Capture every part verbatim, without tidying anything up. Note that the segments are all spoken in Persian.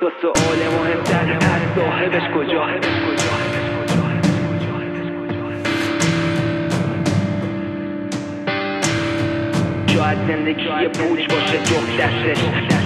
تا سؤال مهمتر از صاحبش کجا. شاید زندگی پوچ باشه جفت دستش.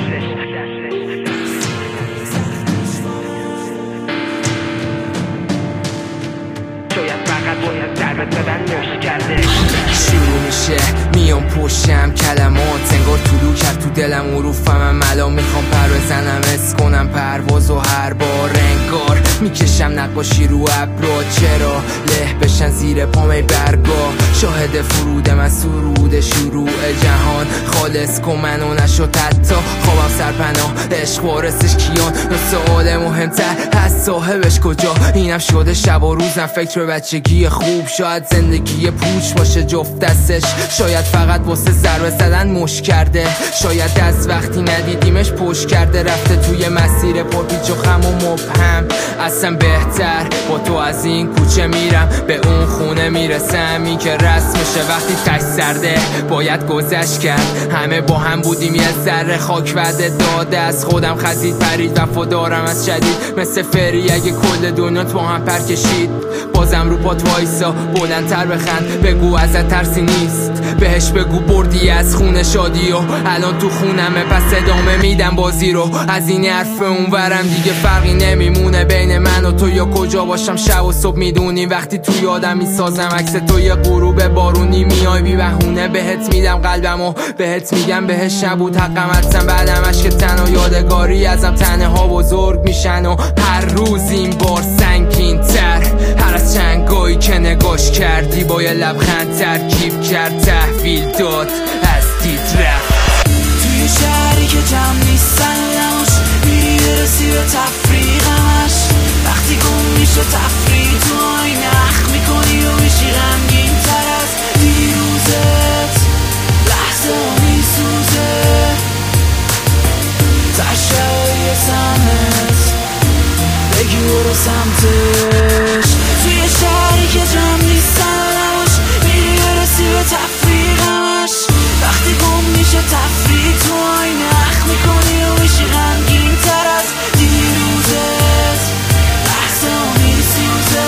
شاید فقط باید ضربت زدن نوش کرده. شروع میشه میام پشتم کلمات انگار طلوع کرد تو دلم حروفم هم الان میخوام پر بزنم اس کنم پرواز و هر بار انگار میکشم نقاشی رو ابرا چرا له بشن زیر پامه برگا شاهد فرود من سرود شروع جهان خالص کن منو نشد حتی خوابم سرپناه عشق وارثش کیان و سؤال مهمتر از صاحبش کجا. اینم شده شب و روزم فکر به بچگی خوب شاید زندگی پوچ باشه جفت دستش شاید فقط واسه ضربه زدن مش کرده شاید از وقتی ندیدیمش پشت کرده رفته توی مسیر پرپیچ و خم و مبهم اصلا بهتر با تو از این کوچه میرم به اون خونه میرسم این که رسمشه وقتی تش سرده باید گذشت کرد همه با هم بودیم یه ذره خاک وعده داده از خودم خزید پرید وفادارم از شدید مثل فری اگه کل دنیات با هم پر کشید بازم رو پات وایسا بلندتر بخند بگو ازت ترسی نیست بهش بگو بردی از خونه شادی و الان تو خونمه پس ادامه میدم بازی رو از این حرف اونورم دیگه فرقی نمیمونه بین من و تو یا کجا باشم شب و صبح میدونی وقتی تو یادم میسازم عکس تو یه غروب بارونی میای بی بهونه بهت میدم قلبمو بهت میگم بهش نبود حقم حدسم بعدم عشق تن و یادگاری ازم تنه ها بزرگ میشن و هر روز این بار سنگین تر هر از چنگایی که نگاش کردی با یه لبخند ترکیب کرد تحویل داد از دید رفت توی شهری که جمع نیستن نموش میری برسی به تفریقمش وقتی گم میشه تفریق تو آینه اخ میکنی و میشی غمگین تر از دیروزت لحظه ها میسوزه تشایی سمت بگی برو سمتش توی شهری که جمع نیستن نموش میری برسی به تفریقمش وقتی گم میشه تفریق تو آینه اخ میکنی و میشی غمگین تر از دیروزت لحظه ها میسوزه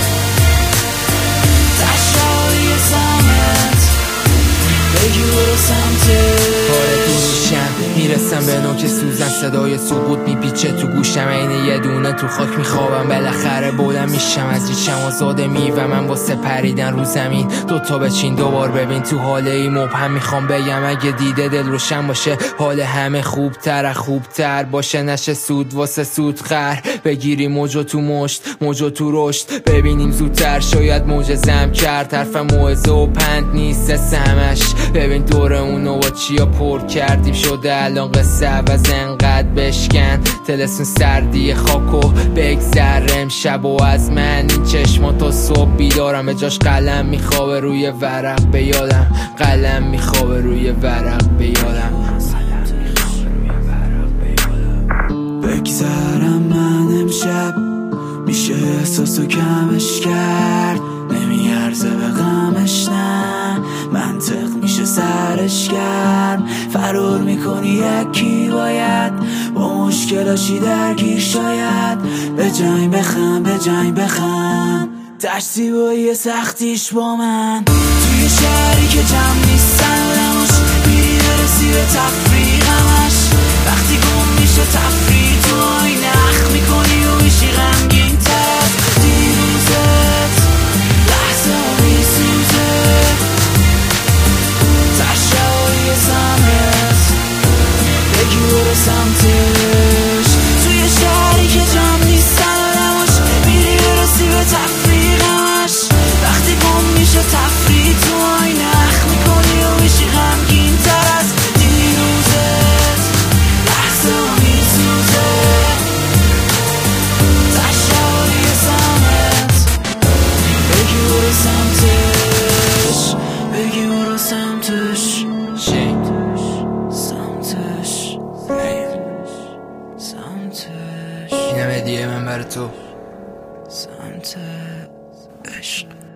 تشایی سمت بگی برو سمتش میرسم به نوک سوزن صدای سقوط میپیچه تو گوشم عین یه دونه تو خاک میخوابم بالاخره بلند میشم از ریشم آزاده میوه من واسه پریدن رو زمین دوتا بچین دوبار ببین تو حاله ای مبهم میخوام بگم اگه دیده دل روشن باشه حال همه خوبتر خوبتر باشه نشه سود واسه سود خر بگیری موجو تو مشت موجو تو رشد ببینیم زودتر شاید معجزه‌ام کرد حرف موعظه و پند نیست سمش ببین دور اونو با چیا پر کردیم شده الان قصه عوض انقدر بشکن تلسون سردی خاکو بگذر امشب و از من این چشما تا صبح بیدارم به جاش قلم میخوابه روی ورق به یادم قلم میخوابه روی ورق به یادم بگذرم من امشب میشه احساسو کمش کرد نمیارزه به غمش نه منطق میشه سرش کرد فرور میکنی یکی باید با مشکلاشی درگیر شاید به جنگ بخم به جنگ بخم دشتی با یه سختیش با من توی شهری که جمع نیستن نموش میری برسی به تفریقمش وقتی گم میشه تفریق تو آینه اخ میکنی و میشی غمگین تر دیروزت لحظه ها میسوزه تشایی سمت بگی برو سمتش توی شهری که جمع نیستن نموش میری برسی به تفریقمش وقتی گم میشه تفریق تو آینه اخ میکنی و میشی غمگین تر از دیروزت لحظه ها میسوزه تشایی سمت بگی برو سمتش بگی برو سمتش سمتش سمتش اینم هدیه من برای تو سمت عشق